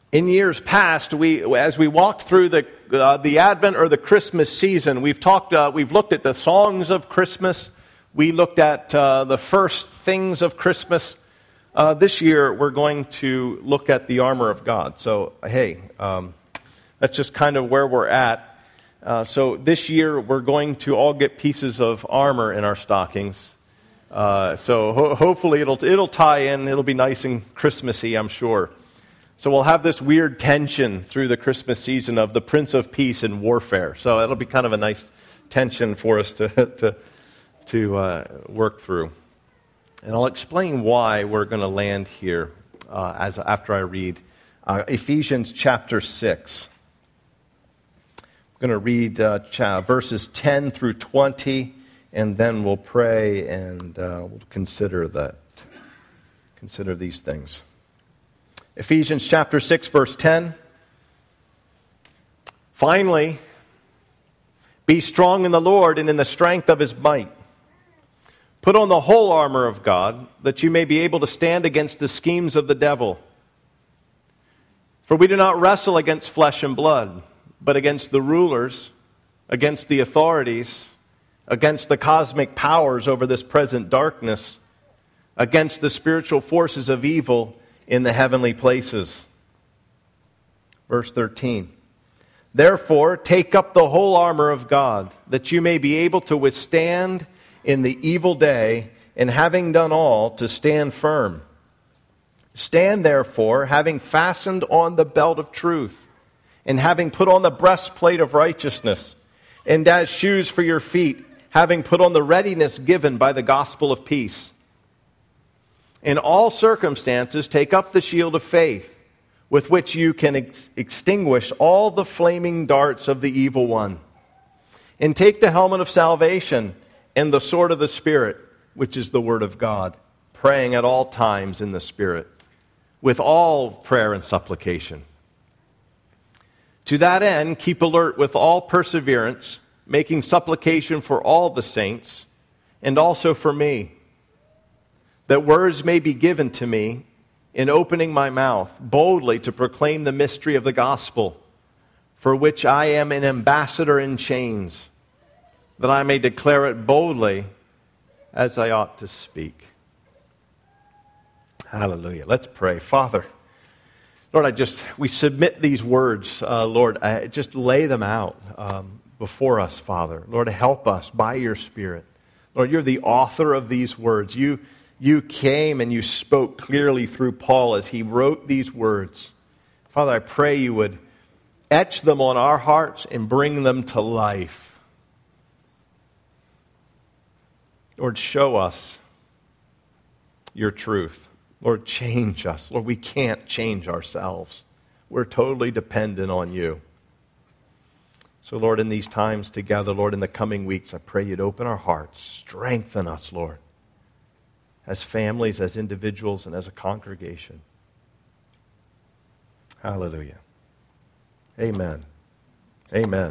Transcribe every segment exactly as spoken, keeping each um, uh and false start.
In years past, we, as we walked through the uh, the Advent or the Christmas season, we've talked, uh, we've looked at the songs of Christmas. We looked at uh, the first things of Christmas. Uh, this year, we're going to look at the armor of God. So, hey, um, that's just kind of where we're at. Uh, so this year, we're going to all get pieces of armor in our stockings. Uh, so ho- hopefully, it'll it'll tie in. It'll be nice and Christmassy, I'm sure. So we'll have this weird tension through the Christmas season of the Prince of Peace and warfare. So it'll be kind of a nice tension for us to to, to uh, work through. And I'll explain why we're going to land here uh, as after I read uh, Ephesians chapter six. I'm going to read uh, cha- verses ten through twenty, and then we'll pray and uh, we'll consider that. Consider these things. Ephesians chapter six, verse ten. Finally, be strong in the Lord and in the strength of his might. Put on the whole armor of God, that you may be able to stand against the schemes of the devil. For we do not wrestle against flesh and blood, but against the rulers, against the authorities, against the cosmic powers over this present darkness, against the spiritual forces of evil in the heavenly places. Verse thirteen. Therefore, take up the whole armor of God, that you may be able to withstand in the evil day, and having done all, to stand firm. Stand therefore, having fastened on the belt of truth, and having put on the breastplate of righteousness, and as shoes for your feet, having put on the readiness given by the gospel of peace. In all circumstances, take up the shield of faith, with which you can ex- extinguish all the flaming darts of the evil one. And take the helmet of salvation and the sword of the Spirit, which is the word of God, praying at all times in the Spirit, with all prayer and supplication. To that end, keep alert with all perseverance, making supplication for all the saints, and also for me, that words may be given to me in opening my mouth boldly to proclaim the mystery of the gospel, for which I am an ambassador in chains, that I may declare it boldly as I ought to speak. Hallelujah. Let's pray. Father, Lord, I just, we submit these words, uh, Lord, I just lay them out um, before us, Father. Lord, help us by your Spirit. Lord, you're the author of these words. You You came and you spoke clearly through Paul as he wrote these words. Father, I pray you would etch them on our hearts and bring them to life. Lord, show us your truth. Lord, change us. Lord, we can't change ourselves. We're totally dependent on you. So, Lord, in these times together, Lord, in the coming weeks, I pray you'd open our hearts. Strengthen us, Lord, as families, as individuals, and as a congregation. Hallelujah. Amen. Amen.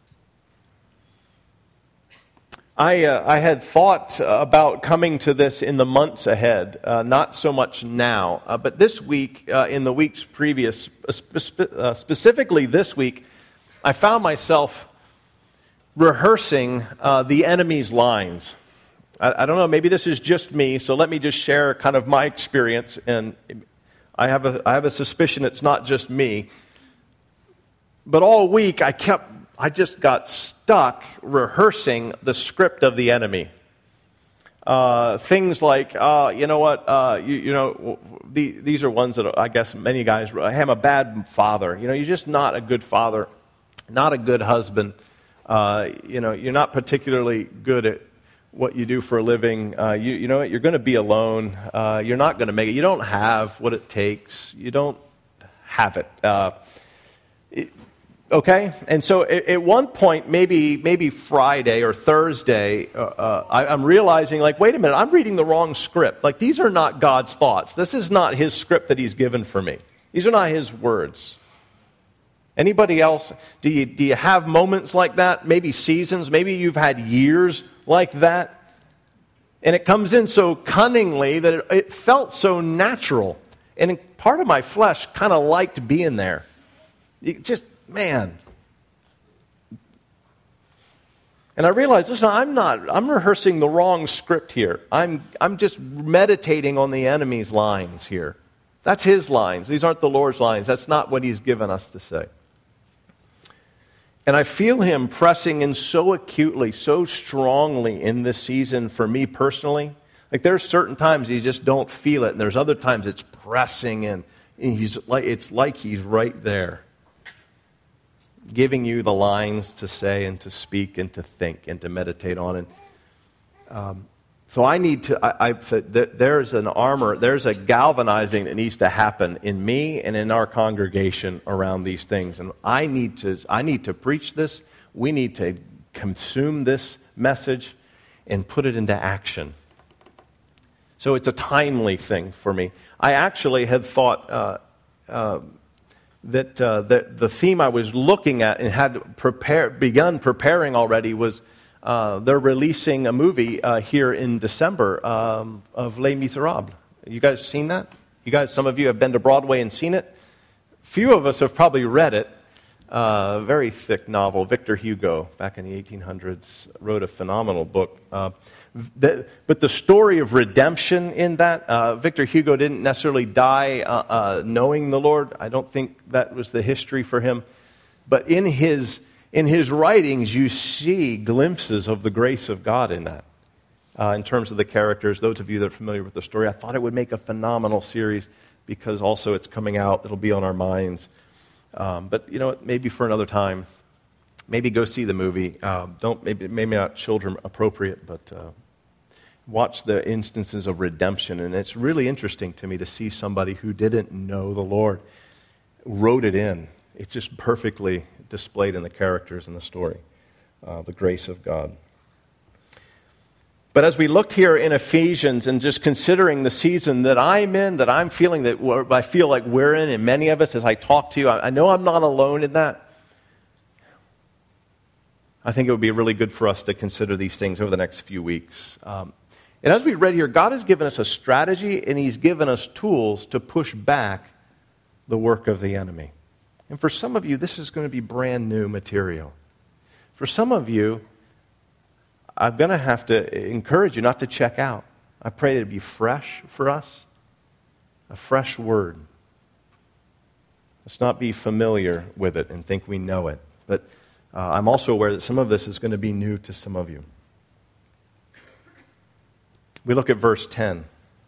I uh, I had thought about coming to this in the months ahead, uh, not so much now, uh, but this week, uh, in the weeks previous, uh, spe- uh, specifically this week, I found myself rehearsing uh, the enemy's lines. I don't know, maybe this is just me, so let me just share kind of my experience, and I have a I have a suspicion it's not just me. But all week I kept I just got stuck rehearsing the script of the enemy. Uh, things like, uh, you know what, uh, you, you know, the, these are ones that I guess many guys, I am a bad father. You know, you're just not a good father, not a good husband. Uh, you know, you're not particularly good at what you do for a living. Uh, you, you know what, you're going to be alone. Uh, you're not going to make it. You don't have what it takes. You don't have it. Uh, it Okay, and so at one point, maybe maybe Friday or Thursday, uh, uh, I, I'm realizing, like, wait a minute, I'm reading the wrong script. Like, these are not God's thoughts. This is not His script that He's given for me. These are not His words. Anybody else, do you, do you have moments like that? Maybe seasons, maybe you've had years like that? And it comes in so cunningly that it, it felt so natural. And part of my flesh kind of liked being there. It just, man. And I realized, listen, I'm not, I'm rehearsing the wrong script here. I'm, I'm just meditating on the enemy's lines here. That's his lines. These aren't the Lord's lines. That's not what he's given us to say. And I feel him pressing in so acutely, so strongly in this season for me personally. Like there's certain times you just don't feel it, and there's other times it's pressing in. And he's like, it's like he's right there, giving you the lines to say and to speak and to think and to meditate on. And um, so I need to, I, I said, there's an armor, there's a galvanizing that needs to happen in me and in our congregation around these things. And I need to, I need to preach this. We need to consume this message and put it into action. So it's a timely thing for me. I actually had thought uh, uh, that, uh, that the theme I was looking at and had prepare, begun preparing already was uh, they're releasing a movie uh, here in December um, of Les Miserables. You guys seen that? You guys, some of you have been to Broadway and seen it. Few of us have probably read it. Uh, very thick novel. Victor Hugo, back in the eighteen hundreds, wrote a phenomenal book. Uh, the, but the story of redemption in that, uh, Victor Hugo didn't necessarily die uh, uh, knowing the Lord. I don't think that was the history for him. But in his in his writings, you see glimpses of the grace of God in that. Uh, in terms of the characters, those of you that are familiar with the story, I thought it would make a phenomenal series because also it's coming out. It'll be on our minds. Um, but, you know, maybe for another time, maybe go see the movie. Uh, don't maybe maybe not children appropriate, but uh, watch the instances of redemption. And it's really interesting to me to see somebody who didn't know the Lord wrote it in. It's just perfectly displayed in the characters in the story, uh, the grace of God. But as we looked here in Ephesians and just considering the season that I'm in, that I'm feeling, that I feel like we're in, and many of us as I talk to you, I know I'm not alone in that. I think it would be really good for us to consider these things over the next few weeks. Um, and as we read here, God has given us a strategy and He's given us tools to push back the work of the enemy. And for some of you, this is going to be brand new material. For some of you, I'm going to have to encourage you not to check out. I pray that it be fresh for us, a fresh word. Let's not be familiar with it and think we know it. But uh, I'm also aware that some of this is going to be new to some of you. We look at verse ten.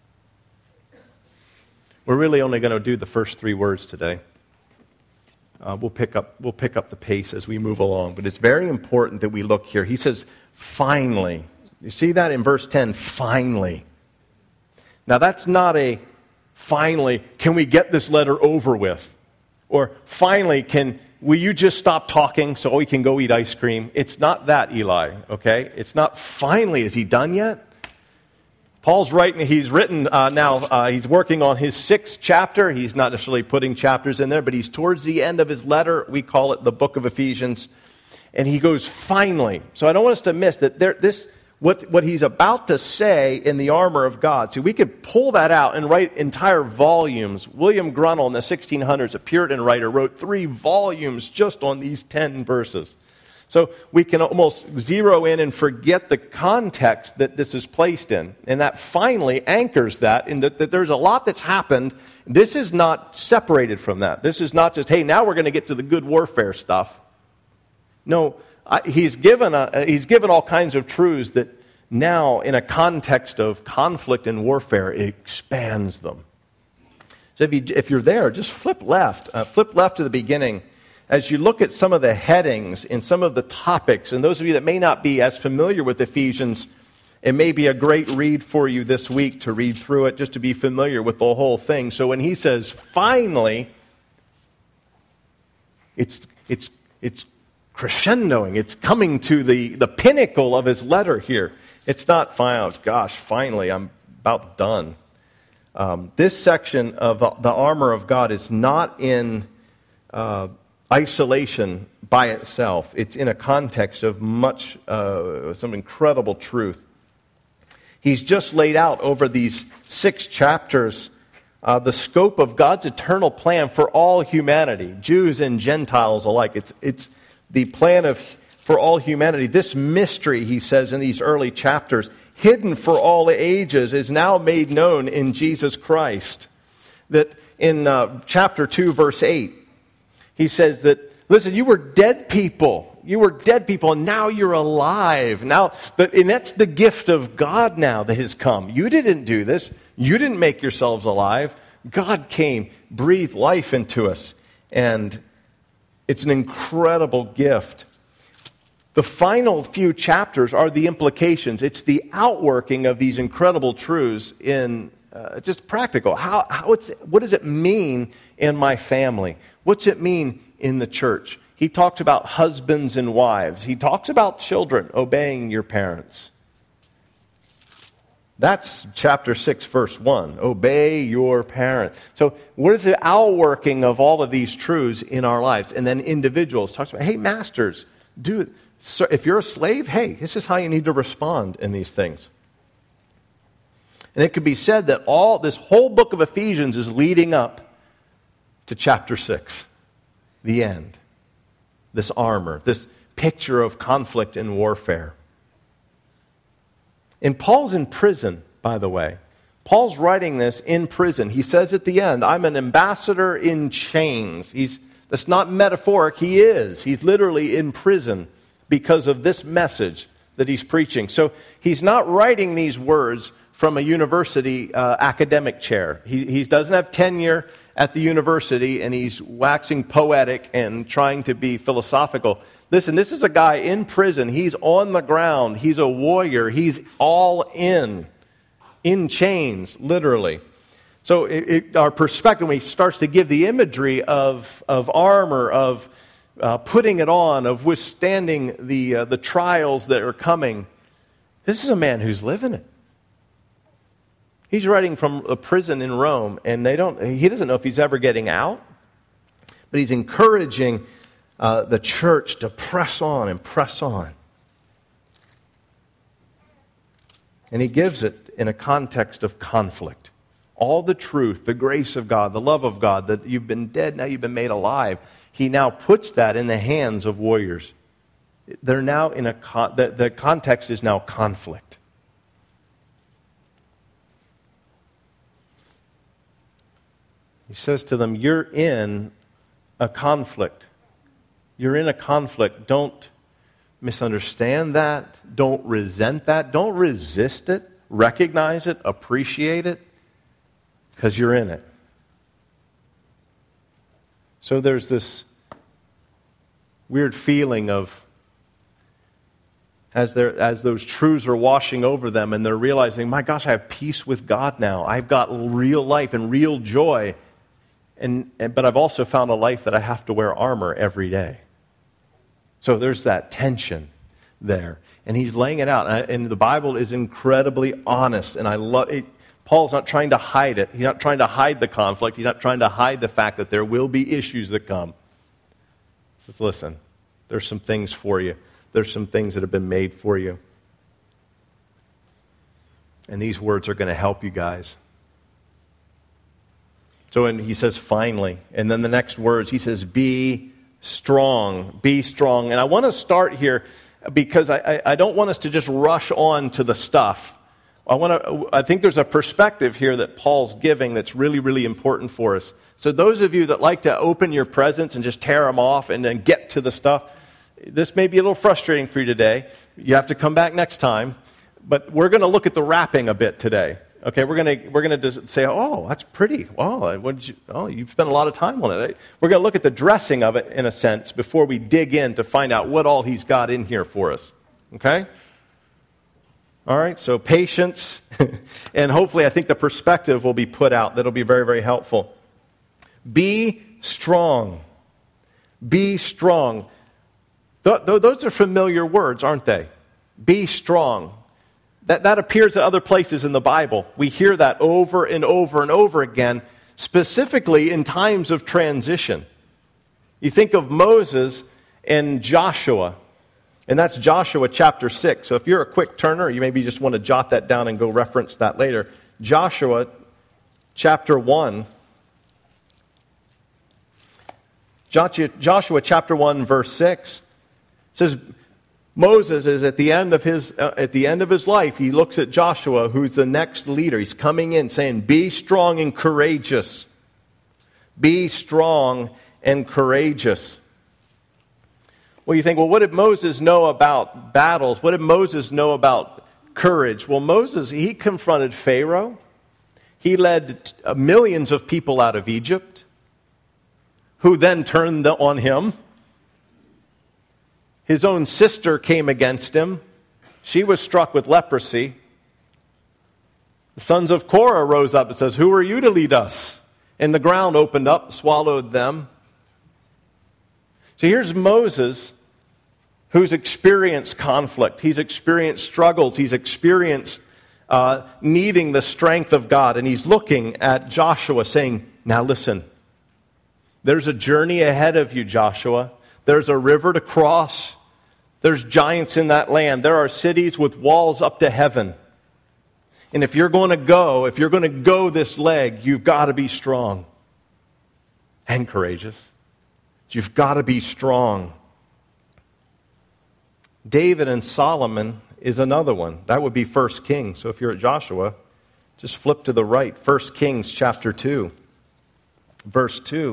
We're really only going to do the first three words today. Uh, we'll pick up we'll pick up the pace as we move along. But it's very important that we look here. He says, finally. You see that in verse ten? Finally. Now that's not a finally, can we get this letter over with? Or finally, can will you just stop talking so we can go eat ice cream? It's not that, Eli, okay? It's not finally, is he done yet? Paul's writing, he's written uh, now, uh, he's working on his sixth chapter. He's not necessarily putting chapters in there, but he's towards the end of his letter. We call it the book of Ephesians. And he goes, finally. So I don't want us to miss that there, this, what, what he's about to say in the armor of God. See, we could pull that out and write entire volumes. William Grunnell in the sixteen hundreds, a Puritan writer, wrote three volumes just on these ten verses. So we can almost zero in and forget the context that this is placed in. And that finally anchors that in that, that there's a lot that's happened. This is not separated from that. This is not just, hey, now we're going to get to the good warfare stuff. No, I, he's given a, he's given all kinds of truths that now in a context of conflict and warfare, it expands them. So if, you, if you're there, just flip left. Uh, flip left to the beginning. As you look at some of the headings and some of the topics, and those of you that may not be as familiar with Ephesians, it may be a great read for you this week to read through it, just to be familiar with the whole thing. So when he says, finally, it's it's it's crescendoing. It's coming to the, the pinnacle of his letter here. It's not, final, gosh, finally, I'm about done. Um, this section of the, the armor of God is not in Uh, isolation by itself. It's in a context of much, uh, some incredible truth. He's just laid out over these six chapters uh, the scope of God's eternal plan for all humanity, Jews and Gentiles alike. It's, it's the plan of for all humanity. This mystery, he says in these early chapters, hidden for all ages, is now made known in Jesus Christ. That in uh, chapter two, verse eight, he says that, listen, you were dead people. You were dead people, and now you're alive. Now, but, and that's the gift of God now that has come. You didn't do this. You didn't make yourselves alive. God came, breathed life into us, and it's an incredible gift. The final few chapters are the implications. It's the outworking of these incredible truths in uh, just practical. How, how it's, what does it mean in my family? What's it mean in the church? He talks about husbands and wives. He talks about children obeying your parents. That's chapter six, verse one. Obey your parents. So what is the outworking of all of these truths in our lives? And then individuals talks about, hey, masters, do it. So if you're a slave, hey, this is how you need to respond in these things. And it could be said that all this whole book of Ephesians is leading up to chapter six, the end. This armor, this picture of conflict and warfare. And Paul's in prison, by the way. Paul's writing this in prison. He says at the end, I'm an ambassador in chains. He's, that's not metaphoric. He is. He's literally in prison because of this message that he's preaching. So he's not writing these words from a university uh, academic chair. He, he doesn't have tenure at the university, and he's waxing poetic and trying to be philosophical. Listen, this is a guy in prison. He's on the ground. He's a warrior. He's all in, in chains, literally. So it, it, our perspective, when he starts to give the imagery of, of armor, of uh, putting it on, of withstanding the, uh, the trials that are coming, this is a man who's living it. He's writing from a prison in Rome, and they don't. He doesn't know if he's ever getting out, but he's encouraging uh, the church to press on and press on. And he gives it in a context of conflict. All the truth, the grace of God, the love of God, that you've been dead, now you've been made alive. He now puts that in the hands of warriors. They're now in a con- the, the context is now conflict. He says to them, you're in a conflict. You're in a conflict. Don't misunderstand that. Don't resent that. Don't resist it. Recognize it. Appreciate it. Because you're in it. So there's this weird feeling of, as, as those truths are washing over them and they're realizing, my gosh, I have peace with God now. I've got real life and real joy. And, and, but I've also found a life that I have to wear armor every day. So there's that tension there. And he's laying it out. And, I, and the Bible is incredibly honest. And I love it. Paul's not trying to hide it. He's not trying to hide the conflict. He's not trying to hide the fact that there will be issues that come. He says, listen, there's some things for you. There's some things that have been made for you. And these words are going to help you guys. So and he says, finally. And then the next words, he says, be strong. Be strong. And I want to start here because I, I, I don't want us to just rush on to the stuff. I want to. I think there's a perspective here that Paul's giving that's really, really important for us. So those of you that like to open your presents and just tear them off and then get to the stuff, this may be a little frustrating for you today. You have to come back next time. But we're going to look at the wrapping a bit today. Okay, we're going to we're going to say, oh, that's pretty. Oh, what did you? Oh, you've spent a lot of time on it. We're going to look at the dressing of it in a sense before we dig in to find out what all he's got in here for us. Okay. All right. So patience, and hopefully, I think the perspective will be put out. That'll be very, very helpful. Be strong. Be strong. Th- th- those are familiar words, aren't they? Be strong. That, that appears at other places in the Bible. We hear that over and over and over again, specifically in times of transition. You think of Moses and Joshua, and that's Joshua chapter six. So if you're a quick turner, you maybe just want to jot that down and go reference that later. Joshua chapter one. Joshua chapter one, verse six says, Moses is at the end of his uh, at the end of his life. He looks at Joshua, who's the next leader. He's coming in saying, "Be strong and courageous. Be strong and courageous." Well, you think, well, what did Moses know about battles? What did Moses know about courage? Well, Moses, he confronted Pharaoh. He led millions of people out of Egypt, who then turned on him. His own sister came against him. She was struck with leprosy. The sons of Korah rose up and says, "Who are you to lead us?" And the ground opened up, swallowed them. So here's Moses, who's experienced conflict. He's experienced struggles. He's experienced uh, needing the strength of God. And he's looking at Joshua saying, "Now listen, there's a journey ahead of you, Joshua. There's a river to cross. There's giants in that land. There are cities with walls up to heaven. And if you're going to go, if you're going to go this leg, you've got to be strong and courageous. You've got to be strong." David and Solomon is another one. That would be First Kings. So if you're at Joshua, just flip to the right. First Kings chapter two, verse two.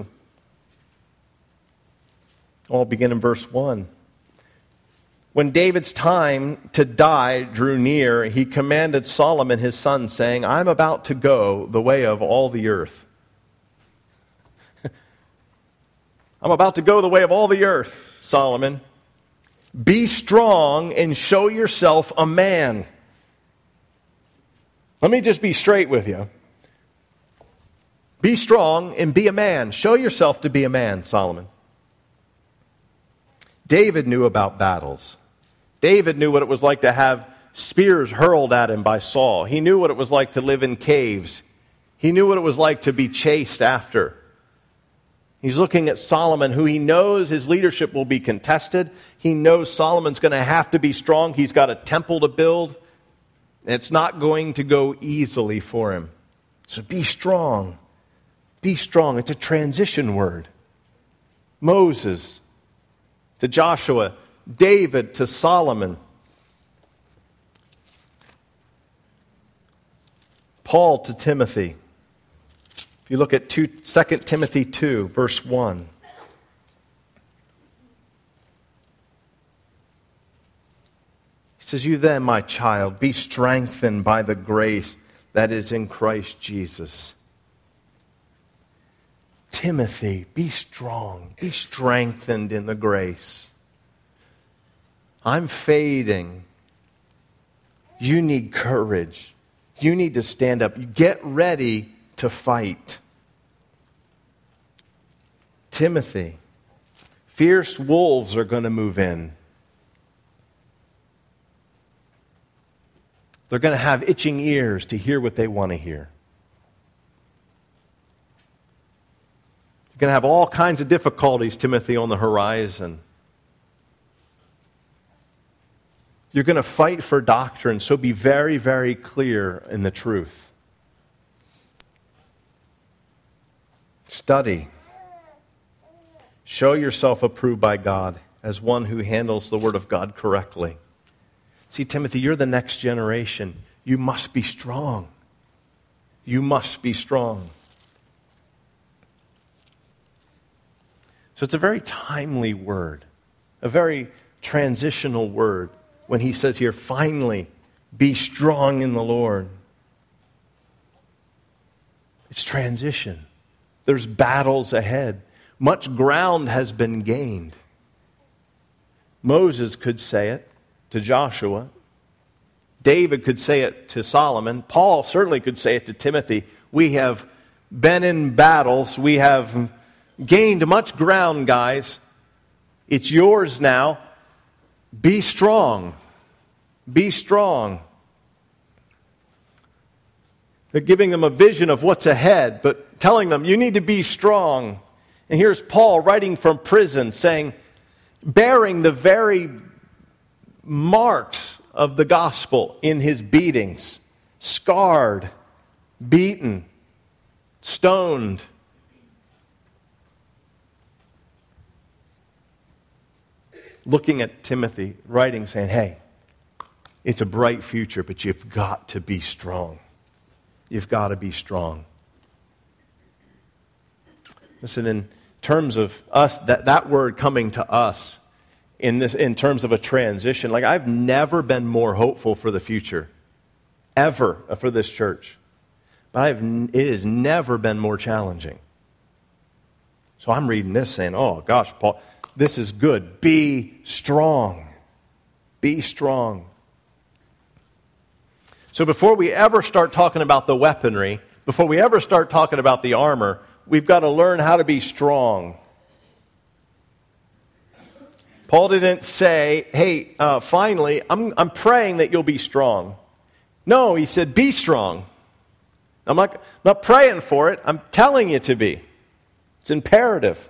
I'll begin in verse one. When David's time to die drew near, he commanded Solomon his son, saying, "I'm about to go the way of all the earth." I'm about to go the way of all the earth, Solomon. "Be strong and show yourself a man." Let me just be straight with you. Be strong and be a man. Show yourself to be a man, Solomon. David knew about battles. David knew what it was like to have spears hurled at him by Saul. He knew what it was like to live in caves. He knew what it was like to be chased after. He's looking at Solomon, who he knows his leadership will be contested. He knows Solomon's going to have to be strong. He's got a temple to build. And it's not going to go easily for him. So be strong. Be strong. It's a transition word. Moses to Joshua, David to Solomon. Paul to Timothy. If you look at Second Timothy two, verse one. He says, "You then, my child, be strengthened by the grace that is in Christ Jesus." Timothy, be strong. Be strengthened in the grace. I'm fading. You need courage. You need to stand up. Get ready to fight. Timothy, fierce wolves are going to move in. They're going to have itching ears to hear what they want to hear. You're going to have all kinds of difficulties, Timothy, on the horizon. You're going to fight for doctrine, so be very, very clear in the truth. Study. Show yourself approved by God as one who handles the Word of God correctly. See, Timothy, you're the next generation. You must be strong. You must be strong. So it's a very timely word, a very transitional word when he says here, finally, be strong in the Lord. It's transition. There's battles ahead. Much ground has been gained. Moses could say it to Joshua. David could say it to Solomon. Paul certainly could say it to Timothy. We have been in battles. We have gained much ground, guys. It's yours now. Be strong. Be strong. They're giving them a vision of what's ahead, but telling them, you need to be strong. And here's Paul writing from prison saying, bearing the very marks of the gospel in his beatings, scarred, beaten, stoned. Looking at Timothy, writing, saying, hey, it's a bright future, but you've got to be strong. You've got to be strong. Listen, in terms of us, that, that word coming to us, in this, in terms of a transition, like I've never been more hopeful for the future, ever, for this church. But I've, it has never been more challenging. So I'm reading this saying, oh gosh, Paul, this is good. Be strong. Be strong. So before we ever start talking about the weaponry, before we ever start talking about the armor, we've got to learn how to be strong. Paul didn't say, hey, uh, finally, I'm, I'm praying that you'll be strong. No, he said, be strong. I'm not, not praying for it. I'm telling you to be. It's imperative.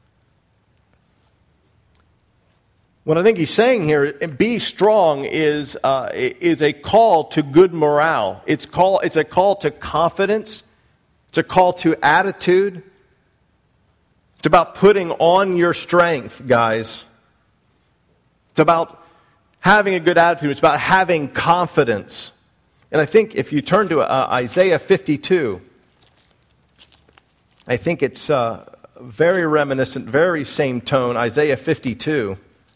What I think he's saying here, be strong, is uh, is a call to good morale. It's call. It's a call to confidence. It's a call to attitude. It's about putting on your strength, guys. It's about having a good attitude. It's about having confidence. And I think if you turn to uh, Isaiah fifty-two, I think it's uh, very reminiscent, very same tone, Isaiah fifty-two.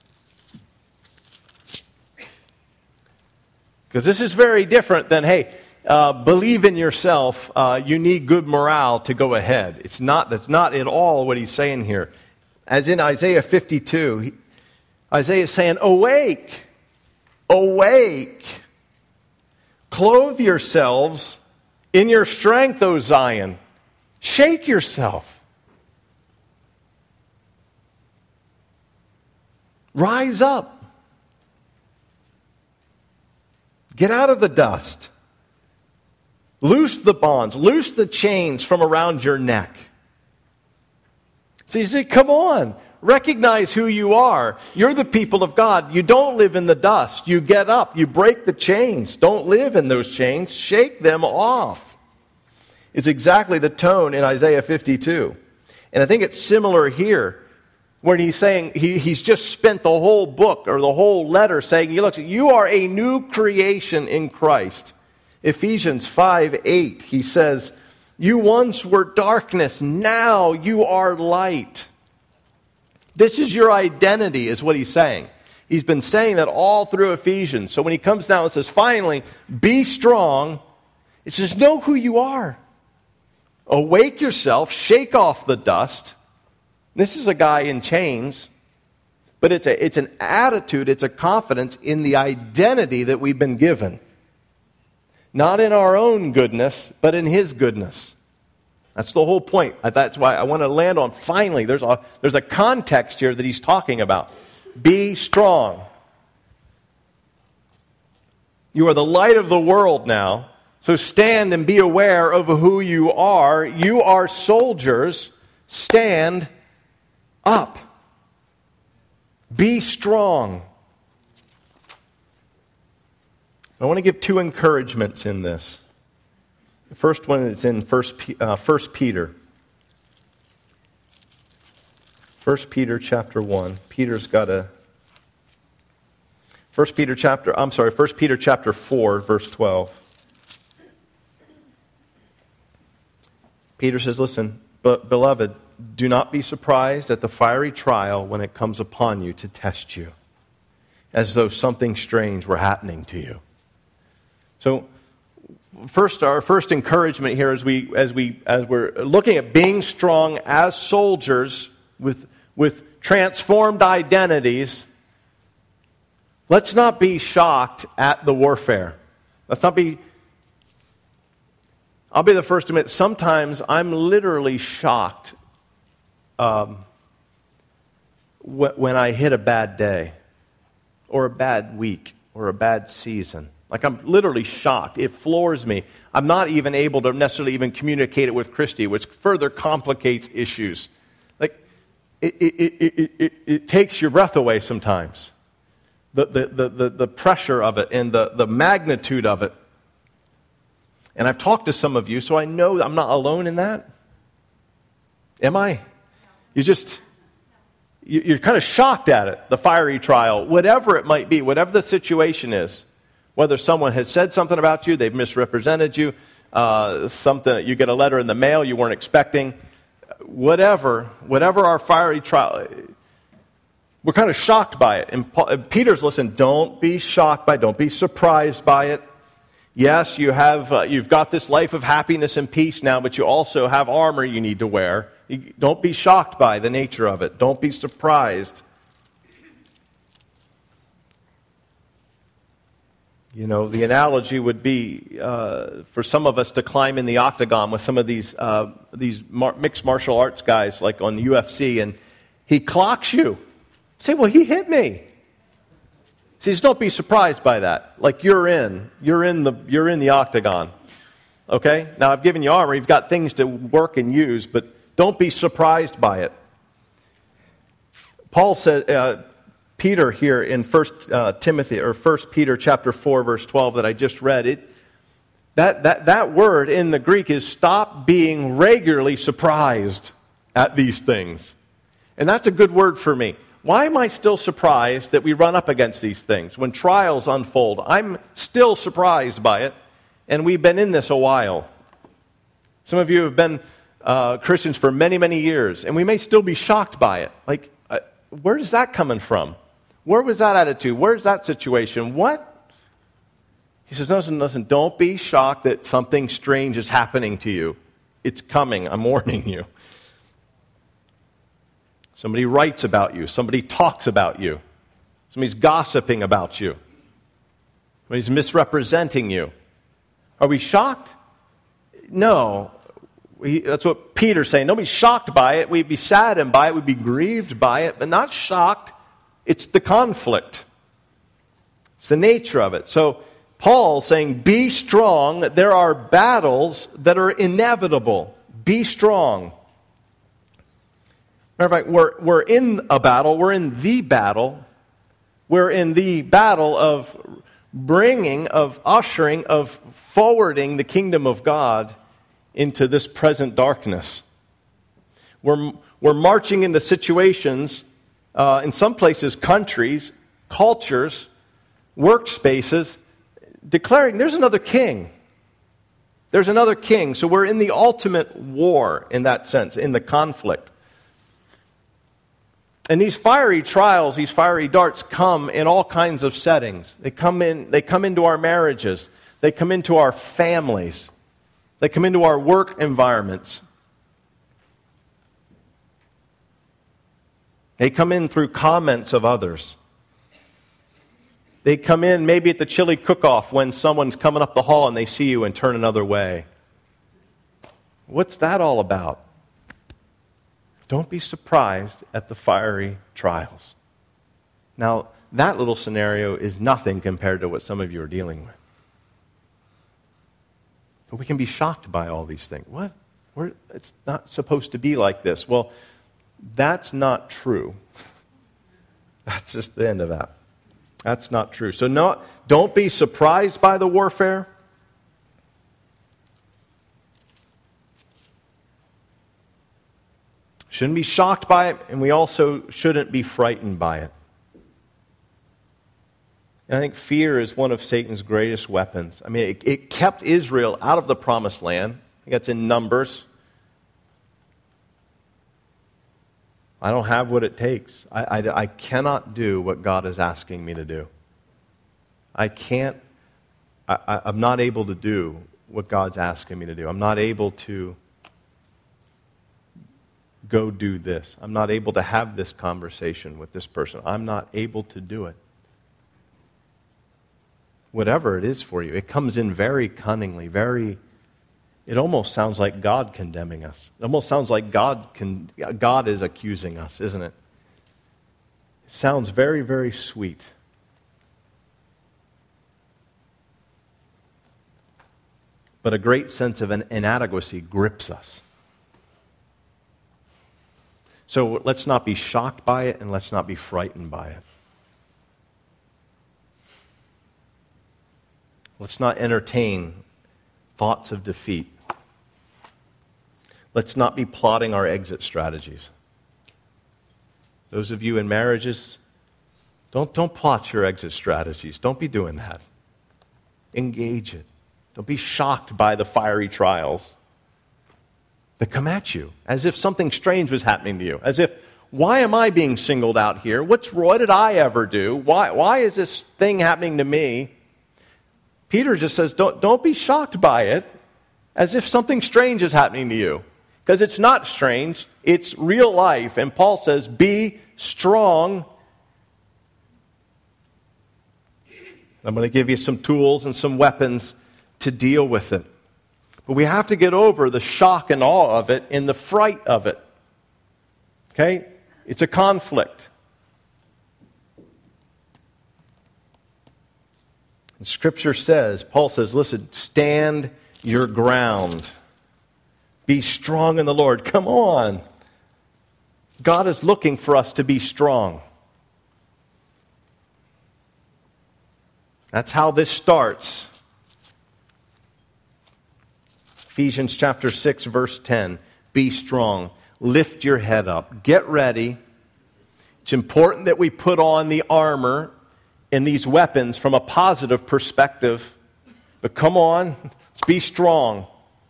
Because this is very different than, hey, uh, believe in yourself, uh, you need good morale to go ahead. It's not, that's not at all what he's saying here. As in Isaiah fifty-two, he, Isaiah is saying, awake, awake, clothe yourselves in your strength, O Zion. Shake yourself. Rise up. Get out of the dust. Loose the bonds. Loose the chains from around your neck. So you say, come on. Recognize who you are. You're the people of God. You don't live in the dust. You get up. You break the chains. Don't live in those chains. Shake them off. It's exactly the tone in Isaiah fifty-two. And I think it's similar here, when he's saying, he, he's just spent the whole book or the whole letter saying, look, you are a new creation in Christ. Ephesians five eight, he says, you once were darkness, now you are light. This is your identity, is what he's saying. He's been saying that all through Ephesians. So when he comes down and says, finally, be strong, it says, know who you are. Awake yourself, shake off the dust. This is a guy in chains, but it's a, it's an attitude, it's a confidence in the identity that we've been given. Not in our own goodness, but in His goodness. That's the whole point. That's why I want to land on, finally, there's a, there's a context here that he's talking about. Be strong. You are the light of the world now, so stand and be aware of who you are. You are soldiers. Stand up. Be strong. I want to give two encouragements in this. The first one is in First uh, First Peter. First Peter chapter one. Peter's got a First Peter chapter. I'm sorry. First Peter chapter four, verse twelve. Peter says, "Listen, but beloved, do not be surprised at the fiery trial when it comes upon you to test you, as though something strange were happening to you." So, first, our first encouragement here, as we as we as we're looking at being strong as soldiers with with transformed identities, let's not be shocked at the warfare. Let's not be. I'll be the first to admit, sometimes I'm literally shocked um, wh- when I hit a bad day, or a bad week, or a bad season. Like, I'm literally shocked. It floors me. I'm not even able to necessarily even communicate it with Christy, which further complicates issues. Like, it, it, it, it, it, it takes your breath away sometimes. The, the, the, the, the pressure of it and the, the magnitude of it. And I've talked to some of you, so I know I'm not alone in that. Am I? You just, you're kind of shocked at it, the fiery trial, whatever it might be, whatever the situation is. Whether someone has said something about you, they've misrepresented you, uh, something, you get a letter in the mail you weren't expecting, whatever, whatever our fiery trial, we're kind of shocked by it. And Paul, Peter's listen, don't be shocked by it, don't be surprised by it. Yes, you have, uh, you've got this life of happiness and peace now, but you also have armor you need to wear. You, don't be shocked by the nature of it. Don't be surprised. You know, the analogy would be uh, for some of us to climb in the octagon with some of these uh, these mar- mixed martial arts guys, like on U F C, and he clocks you. Say, well, he hit me. See, just don't be surprised by that. Like you're in, you're in the, you're in the octagon. Okay? Now I've given you armor. You've got things to work and use, but don't be surprised by it. Paul said, uh, Peter here in First uh, Timothy or First Peter chapter four, verse twelve that I just read, it that that that word in the Greek is stop being regularly surprised at these things, and that's a good word for me. Why am I still surprised that we run up against these things? When trials unfold, I'm still surprised by it, and we've been in this a while. Some of you have been uh, Christians for many, many years, and we may still be shocked by it. Like, uh, where is that coming from? Where was that attitude? Where's that situation? What? He says, listen, listen, don't be shocked that something strange is happening to you. It's coming. I'm warning you. Somebody writes about you. Somebody talks about you. Somebody's gossiping about you. Somebody's misrepresenting you. Are we shocked? No. We, that's what Peter's saying. Don't be shocked by it. We'd be saddened by it. We'd be grieved by it, but not shocked. It's the conflict. It's the nature of it. So Paul's saying, be strong. There are battles that are inevitable. Be strong. Matter of fact, we're, we're in a battle. We're in the battle. We're in the battle of bringing, of ushering, of forwarding the kingdom of God into this present darkness. We're, we're marching into situations, uh, in some places, countries, cultures, workspaces, declaring there's another king. There's another king. So we're in the ultimate war in that sense, in the conflict. And these fiery trials, these fiery darts come in all kinds of settings. They come in, they come into our marriages. They come into our families. They come into our work environments. They come in through comments of others. They come in maybe at the chili cook-off when someone's coming up the hall and they see you and turn another way. What's that all about? Don't be surprised at the fiery trials. Now, that little scenario is nothing compared to what some of you are dealing with. But we can be shocked by all these things. What? We're, it's not supposed to be like this. Well, that's not true. That's just the end of that. That's not true. So no, don't be surprised by the warfare. Shouldn't be shocked by it, and we also shouldn't be frightened by it. And I think fear is one of Satan's greatest weapons. I mean, it, it kept Israel out of the promised land. I think that's in Numbers. I don't have what it takes. I, I, I cannot do what God is asking me to do. I can't, I, I, I'm not able to do what God's asking me to do. I'm not able to go do this. I'm not able to have this conversation with this person. I'm not able to do it. Whatever it is for you, it comes in very cunningly, very, it almost sounds like God condemning us. It almost sounds like God can, God is accusing us, isn't it? It sounds very, very sweet. But a great sense of an inadequacy grips us. So let's not be shocked by it, and let's not be frightened by it. Let's not entertain thoughts of defeat. Let's not be plotting our exit strategies. Those of you in marriages, don't, don't plot your exit strategies. Don't be doing that. Engage it. Don't be shocked by the fiery trials that come at you, as if something strange was happening to you, as if, why am I being singled out here? What's, what did I ever do? Why, why is this thing happening to me? Peter just says, don't, don't be shocked by it, as if something strange is happening to you. Because it's not strange, it's real life. And Paul says, be strong. I'm going to give you some tools and some weapons to deal with it. But we have to get over the shock and awe of it and the fright of it. Okay? It's a conflict. And Scripture says, Paul says, listen, stand your ground. Be strong in the Lord. Come on. God is looking for us to be strong. That's how this starts. Ephesians chapter six, verse ten. Be strong. Lift your head up. Get ready. It's important that we put on the armor and these weapons from a positive perspective. But come on, let's be strong.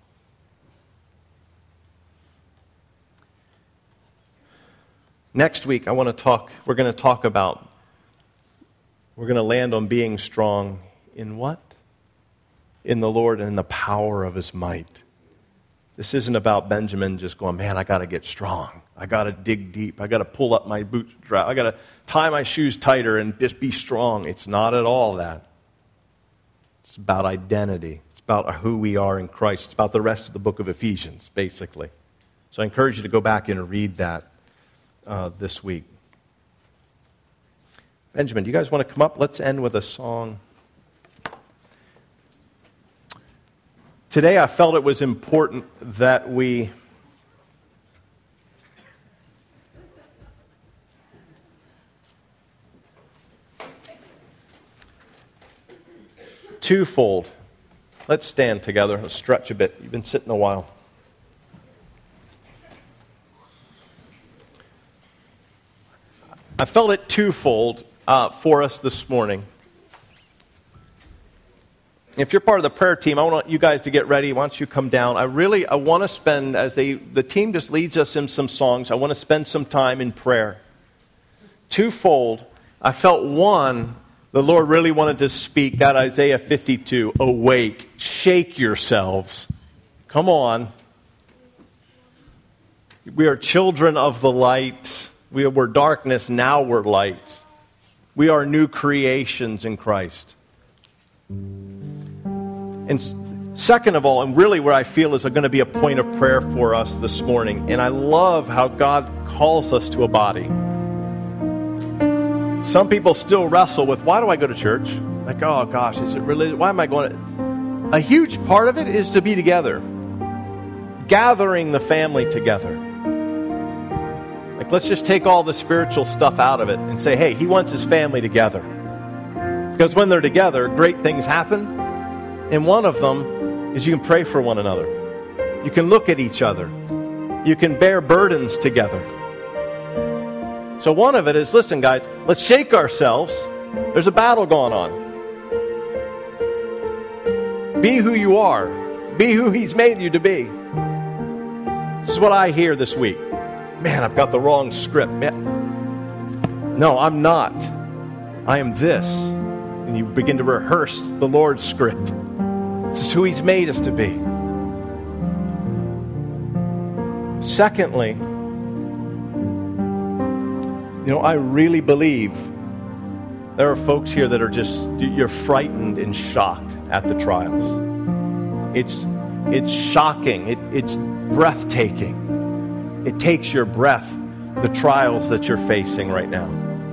Next week, I want to talk, we're going to talk about, we're going to land on being strong in what? In the Lord and in the power of His might. This isn't about Benjamin just going, man, I got to get strong. I got to dig deep. I got to pull up my bootstrap. I got to tie my shoes tighter and just be strong. It's not at all that. It's about identity. It's about who we are in Christ. It's about the rest of the book of Ephesians, basically. So I encourage you to go back and read that uh, this week. Benjamin, do you guys want to come up? Let's end with a song. Today I felt it was important that we twofold. Let's stand together. Let's stretch a bit. You've been sitting a while. I felt it twofold uh, for us this morning. If you're part of the prayer team, I want you guys to get ready. Why don't you come down? I really, I want to spend, as they, the team just leads us in some songs, I want to spend some time in prayer. Twofold. I felt one, the Lord really wanted to speak that Isaiah fifty-two, awake, shake yourselves. Come on. We are children of the light. We were darkness, now we're light. We are new creations in Christ. And second of all, and really what I feel is going to be a point of prayer for us this morning, and I love how God calls us to a body. Some people still wrestle with, why do I go to church? Like, oh gosh, is it really, why am I going to? A huge part of it is to be together. Gathering the family together. Like, let's just take all the spiritual stuff out of it and say, hey, He wants His family together. Because when they're together, great things happen. And one of them is you can pray for one another. You can look at each other. You can bear burdens together. So one of it is, listen guys, let's shake ourselves. There's a battle going on. Be who you are. Be who He's made you to be. This is what I hear this week. Man, I've got the wrong script. Man. No, I'm not. I am this. And you begin to rehearse the Lord's script. This is who He's made us to be. Secondly, you know, I really believe there are folks here that are just, you're frightened and shocked at the trials. It's, it's shocking. It, it's breathtaking. It takes your breath, the trials that you're facing right now.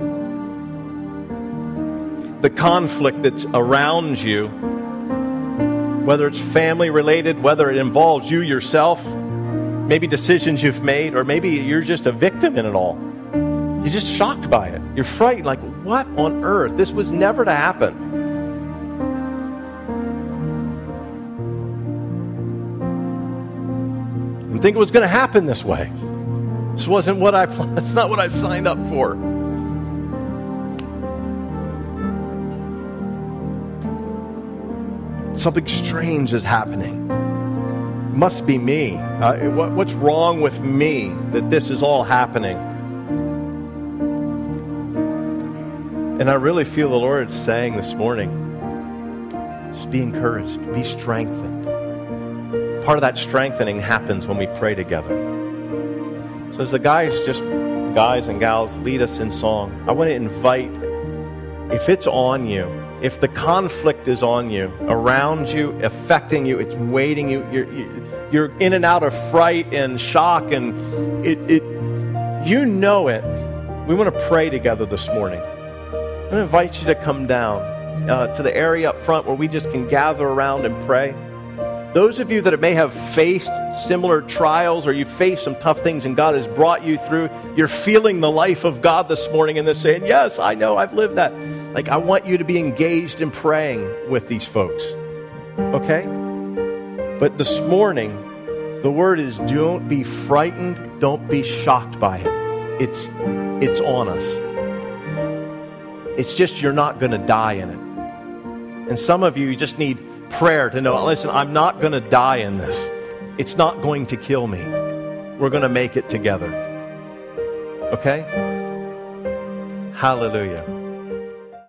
The conflict that's around you, whether it's family related, whether it involves you yourself, maybe decisions you've made, or maybe you're just a victim in it all. You're just shocked by it. You're frightened, like, what on earth? This was never to happen. didn't think it was going to happen this way. This wasn't what I, that's not what I signed up for. Something strange is happening. Must be me. Uh, what, what's wrong with me that this is all happening? And I really feel the Lord saying this morning, just be encouraged, be strengthened. Part of that strengthening happens when we pray together. So as the guys, just guys and gals, lead us in song, I want to invite, if it's on you, if the conflict is on you, around you, affecting you, it's weighting you, you're, you're in and out of fright and shock, and it, it, you know it. We want to pray together this morning. I'm going to invite you to come down uh, to the area up front where we just can gather around and pray. Those of you that may have faced similar trials, or you faced some tough things and God has brought you through, you're feeling the life of God this morning and they're saying, yes, I know, I've lived that. Like, I want you to be engaged in praying with these folks. Okay? But this morning, the word is, don't be frightened, don't be shocked by it. It's, it's on us. It's just you're not going to die in it. And some of you, you just need prayer to know, listen, I'm not going to die in this. It's not going to kill me. We're going to make it together. Okay? Hallelujah.